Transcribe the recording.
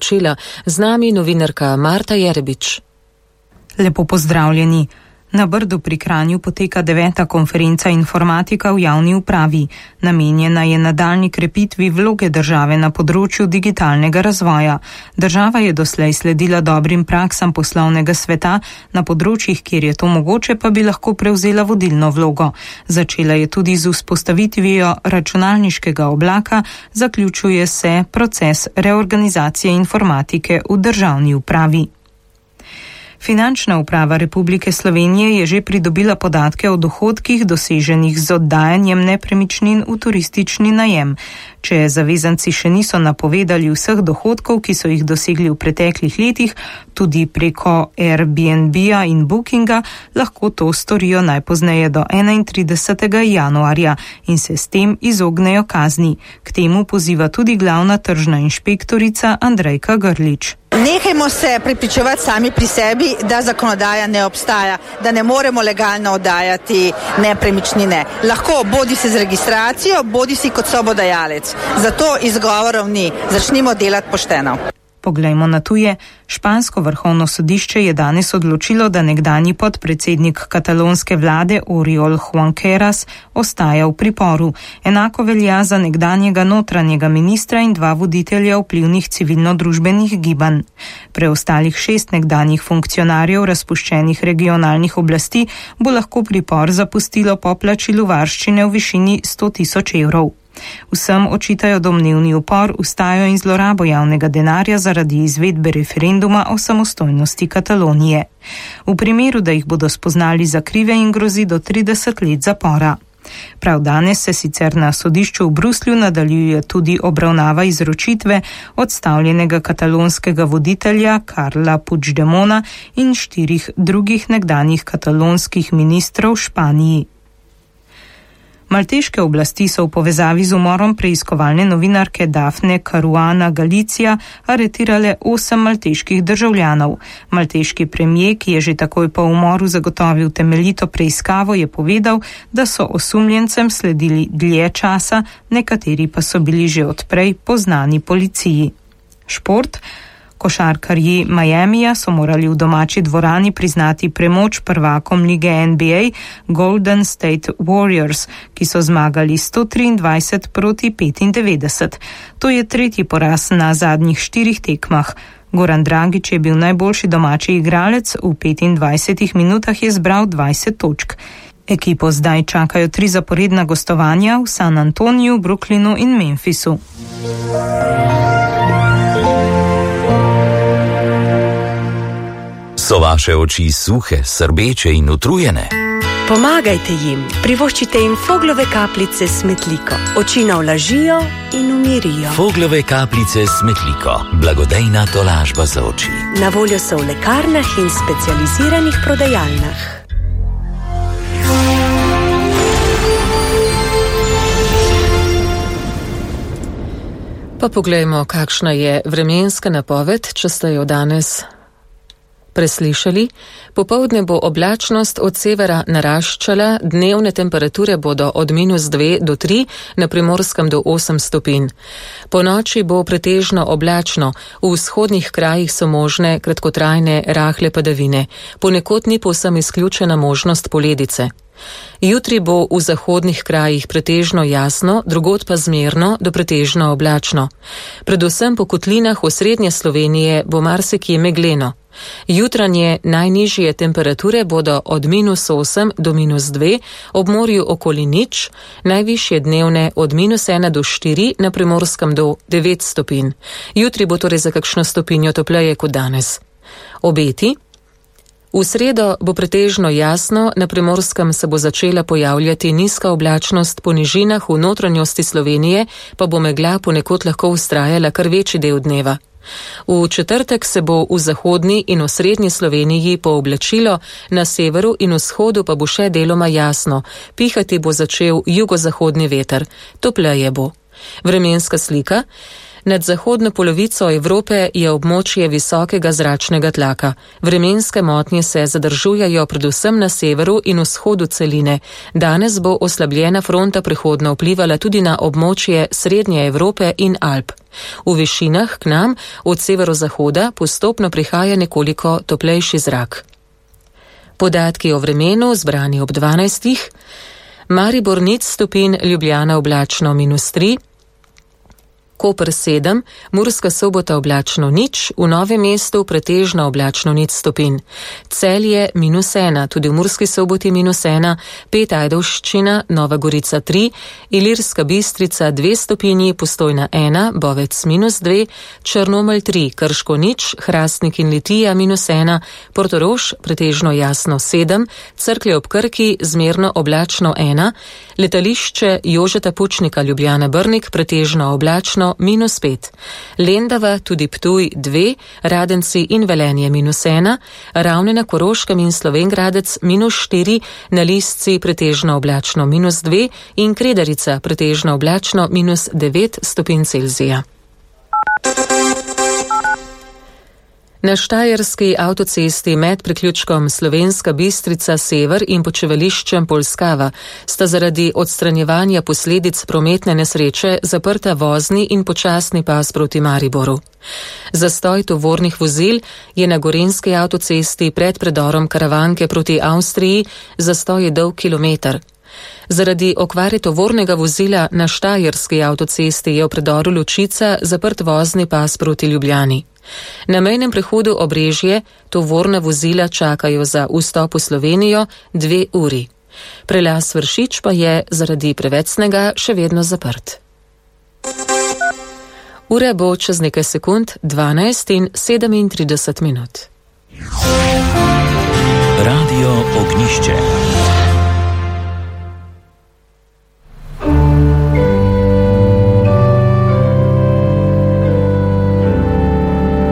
začela. Z nami novinarka Marta Jerebič. Lepo pozdravljeni. Na Brdu pri Kranju poteka 9. konferenca Informatika v javni upravi. Namenjena je nadaljnji krepitvi vloge države na področju digitalnega razvoja. Država je doslej sledila dobrim praksam poslovnega sveta, na področjih, kjer je to mogoče, pa bi lahko prevzela vodilno vlogo. Začela je tudi z vzpostavitvijo računalniškega oblaka, zaključuje se proces reorganizacije informatike v državni upravi. Finančna uprava Republike Slovenije je že pridobila podatke o dohodkih doseženih z oddajanjem nepremičnin v turistični najem. Če zavezanci še niso napovedali vseh dohodkov, ki so jih dosegli v preteklih letih, tudi preko Airbnb-a in Bookinga, lahko to storijo najpozneje do 31. januarja in se s tem izognejo kazni. K temu poziva tudi glavna tržna inšpektorica Andrejka Grlič. Nehajmo se prepričevati sami pri sebi, da zakonodaja ne obstaja, da ne moremo legalno oddajati nepremičnine. Lahko bodi se z registracijo, bodi si kot sobodajalec. Zato izgovorov ni. Začnimo delati pošteno. Poglejmo na tuje. Špansko vrhovno sodišče je danes odločilo, da nekdanji podpredsednik katalonske vlade Oriol Junqueras ostaja v priporu. Enako velja za nekdanjega notranjega ministra in 2 voditelja vplivnih civilno-družbenih gibanj. Preostalih 6 nekdanjih funkcionarjev razpuščenih regionalnih oblasti bo lahko pripor zapustilo po plačilu varščine v višini 100.000 evrov. Vsem očitajo domnevni upor, ustajo in zlorabo javnega denarja zaradi izvedbe referenduma o samostojnosti Katalonije. V primeru, da jih bodo spoznali za krive, in grozi do 30 let zapora. Prav danes se sicer na sodišču v Bruslju nadaljuje tudi obravnava izročitve odstavljenega katalonskega voditelja Carla Puigdemona in 4 drugih nekdanjih katalonskih ministrov v Španiji. Malteške oblasti so v povezavi z umorom preiskovalne novinarke Dafne Caruana Galizia aretirale 8 malteških državljanov. Malteški premijer, ki je že takoj po umoru zagotovil temeljito preiskavo, je povedal, da so osumljencem sledili dlje časa, nekateri pa so bili že odprej poznani policiji. Šport. Košarkarji Miamija so morali v domači dvorani priznati premoč prvakom lige NBA Golden State Warriors, ki so zmagali 123 proti 95. To je 3. poraz na zadnjih 4 tekmah. Goran Dragić je bil najboljši domači igralec, v 25 minutah je zbral 20 točk. Ekipo zdaj čakajo 3 zaporedna gostovanja v San Antoniju, Brooklynu in Memphisu. So vaše oči suhe, srbeče in utrujene? Pomagajte jim, privoščite jim Foglove kapljice s Metliko. Oči navlažijo in umirijo. Foglove kapljice s Metliko. Blagodejna tolažba za oči. Na voljo so v lekarnah in specializiranih prodajalnah. Pa poglejmo, kakšna je vremenska napoved, če ste jo danes preslišali. Popoldne bo oblačnost od severa naraščala, dnevne temperature bodo od -2 do 3, na Primorskem do 8 stopinj. Po noči bo pretežno oblačno, v vzhodnih krajih so možne kratkotrajne rahle padavine, ponekod ni povsem izključena možnost poledice. Jutri bo v zahodnih krajih pretežno jasno, drugod pa zmerno do pretežno oblačno. Predvsem po kotlinah v srednje Slovenije bo marsikje megleno. Jutranje najnižje temperature bodo od -8 do -2, ob morju okoli 0, najvišje dnevne od -1 do 4, na Primorskem do 9 stopinj. Jutri bo torej za kakšno stopinjo topleje kot danes. Obeti. V sredo bo pretežno jasno, na Primorskem se bo začela pojavljati nizka oblačnost, po nižinah v notranjosti Slovenije pa bo megla ponekod lahko vztrajala kar večji del dneva. V četrtek se bo v zahodni in v srednji Sloveniji pooblačilo, na severu in vzhodu pa bo še deloma jasno, pihati bo začel jugozahodni veter, topleje bo. Vremenska slika. Nad zahodno polovico Evrope je območje visokega zračnega tlaka. Vremenske motnje se zadržujejo predvsem na severu in vzhodu celine. Danes bo oslabljena fronta prehodno vplivala tudi na območje Srednje Evrope in Alp. V višinah k nam od severozahoda postopno prihaja nekoliko toplejši zrak. Podatki o vremenu zbrani ob 12. Maribor 0 stopinj, Ljubljana oblačno -3, Koper 7, Murska Sobota oblačno 0, v Novem mestu pretežno oblačno 0 stopinj. Celje -1, tudi v Murski Soboti -1, 5 Ajdovščina, Nova Gorica 3, Ilirska Bistrica 2 stopinji, Postojna 1, Bovec -2, Črnomelj 3, Krško 0, Hrastnik in Litija -1, Portorož pretežno jasno 7, Cerklje ob Krki zmerno oblačno 1, letališče Jožeta Pučnika Ljubljana Brnik pretežno oblačno -5, Lendava, tudi Ptuj 2, Radenci in Velenje -1, Ravne na Koroškem in Slovenj Gradec -4, na Lisci pretežno oblačno -2 in Kredarica pretežno oblačno -9 stopinj Celzija. Na štajerski avtocesti med priključkom Slovenska Bistrica Sever in počivališčem Polskava sta zaradi odstranjevanja posledic prometne nesreče zaprta vozni in počasni pas proti Mariboru. Zastoj tovornih vozil je na gorenjski avtocesti pred predorom Karavanke proti Avstriji, zastoj je dolg kilometer. Zaradi okvare tovornega vozila na štajerski avtocesti je v predoru Lučica zaprt vozni pas proti Ljubljani. Na mejnem prehodu Obrežje tovorna vozila čakajo za vstop v Slovenijo 2 uri. Prelaz Vršič pa je zaradi preveč snega še vedno zaprt. Ura bo čez nekaj sekund 12 in 37 minut. Radio Ognišče.